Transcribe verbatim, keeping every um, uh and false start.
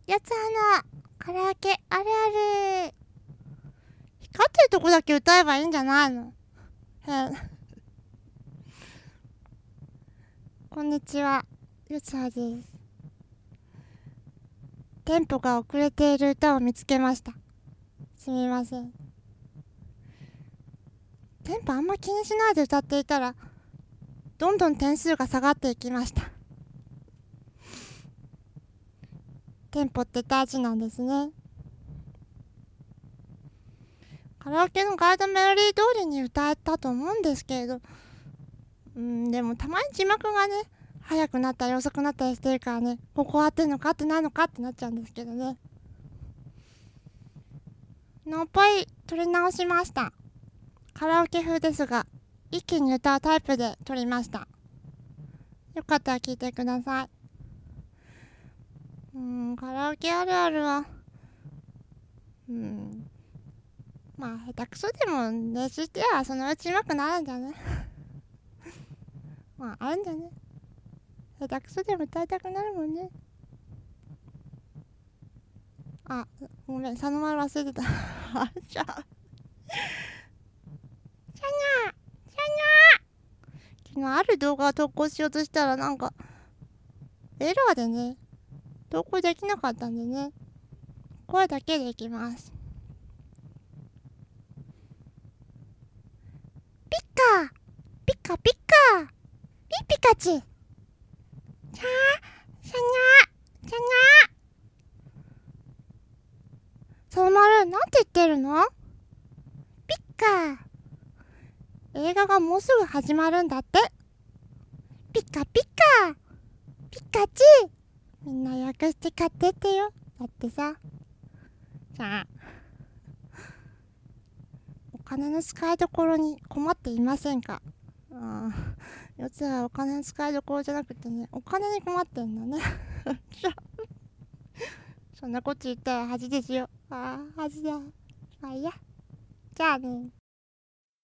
やつあのカラオケあるある。光ってるとこだけ歌えばいいんじゃないの？へこんにちは、やつあです。テンポが遅れている歌を見つけました。すみません。テンポあんま気にしないで歌っていたらどんどん点数が下がっていきました。テンポって大事なんですね。カラオケのガイドメロディー通りに歌えたと思うんですけれど、うんでもたまに字幕がね速くなったり遅くなったりしてるからね、ここ合ってんのか合ってないのかってなっちゃうんですけどね。のっぽい撮り直しました。カラオケ風ですが一気に歌うタイプで撮りました。よかったら聞いてください。うーんカラオケあるあるはうんまあ下手くそでも練習してはそのうち上手くなるんじゃねまああるんじゃね下手くそでも歌いたくなるもんね。あごめん佐野丸忘れてたあじゃあシャニャーシャニャー昨日ある動画を投稿しようとしたらなんかエラーでね投稿できなかったんでね、声だけでいきます。ピッカーピッカピッカピッピカチシャーシャニャーシャニャーその丸なんて言ってるの？ピッカー映画がもうすぐ始まるんだって。ピッカピッカピッカチみんな予約して買ってってよ。だってさじゃあお金の使いどころに困っていませんか？ああ、よつはお金の使いどころじゃなくてね、お金に困ってんだね。そんなこと言ったら恥ですよ。ああ、恥だ。まあいいや。じゃあね。